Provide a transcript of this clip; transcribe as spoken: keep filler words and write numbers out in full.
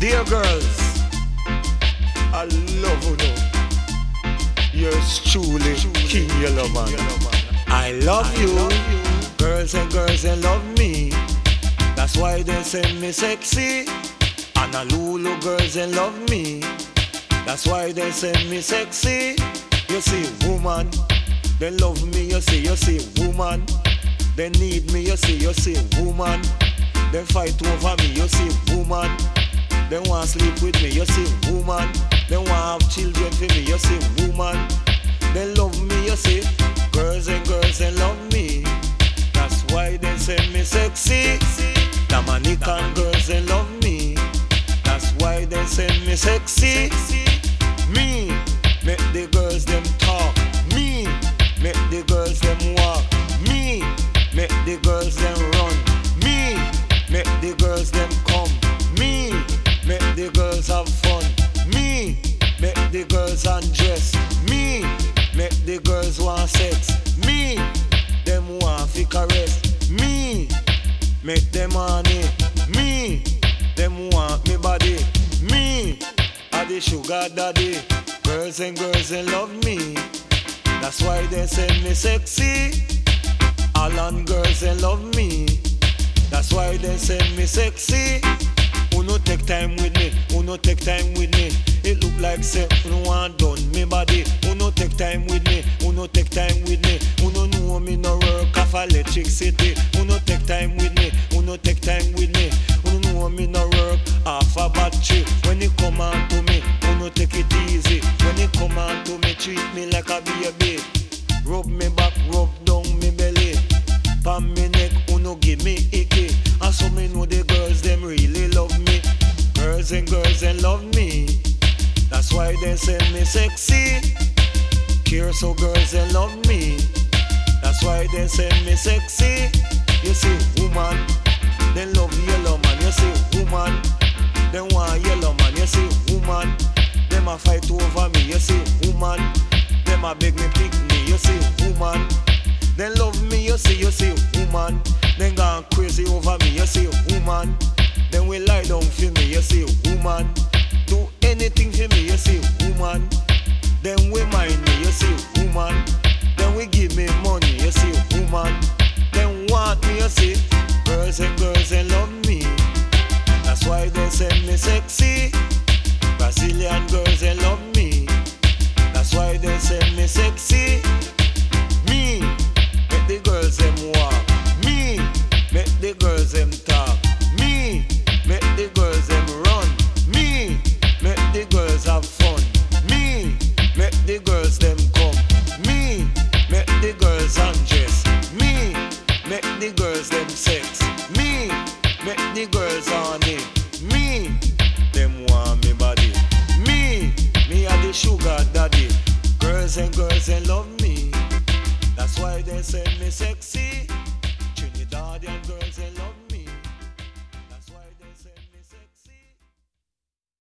Dear girls, I love you now. Yours truly, King Yellowman. I love you. Girls and girls, they love me. That's why they send me sexy. And a Lulu girls, they love me. That's why they send me sexy. You see, woman, they love me. You see, you see, woman, they need me. You see, you see, woman, they fight over me. You see, woman, they want to sleep with me. You see, woman, they want to have children for me. You see, woman, they love me. You see, girls and girls, they love me. That's why they send me sexy. Dominican girls, they love me. That's why they send me sexy. Me, make the girls them talk. Me, make the girls them walk. Me, make the girls them run. Me, make the girls them come. Me, make the girls have fun. Me, make the girls undress. Me, make the girls want sex. Me, them want fi caress. Me, make them honey. Me, them want me body. Me, I the sugar daddy. Girls and girls, they love me. That's why they send me sexy. Holland girls, they love me. That's why they send me sexy. Who no take time with me? Who no take time with me? It look like say who no want done me body. Who no take time with me? Who no take time with me? Who no know me no work off electricity? Who no take time with me? Who no take time with me? Who no know me no work off a battery? When it come on to me, who no take it easy? When it come on to me, treat me like a baby. Rub me back, rub down me belly. Pan me neck, who no give me icky. And so me know the girls, them really love me. Girls and girls, they love me. That's why they send me sexy. Care so girls, they love me. That's why they send me sexy. You see, woman, they love Yellowman. You see, woman, they want Yellowman. You see, woman, them a fight over me. You see, woman, them a beg me pick me. You see, woman, they love me. You see, you see, woman, they gone crazy over me. You see, woman, then we lie down for me. You see, woman, do anything for me. You see, woman, then we mind me. You see, woman, then we give me money. You see, woman, then want me. You see, girls and girls, they love me. That's why they send me sexy. Brazilian girls, they love me. That's why they send me sexy. Me, make the girls them walk. Me, make the girls them talk. Me, make the girls them run. Me, make the girls have fun. Me, make the girls them come. Me, make the girls undress. Me, make the girls them sex. Me, make the girls honey. Me, them want me body. Me, me are the sugar daddy. Girls and girls, they love me. That's why they send me sexy.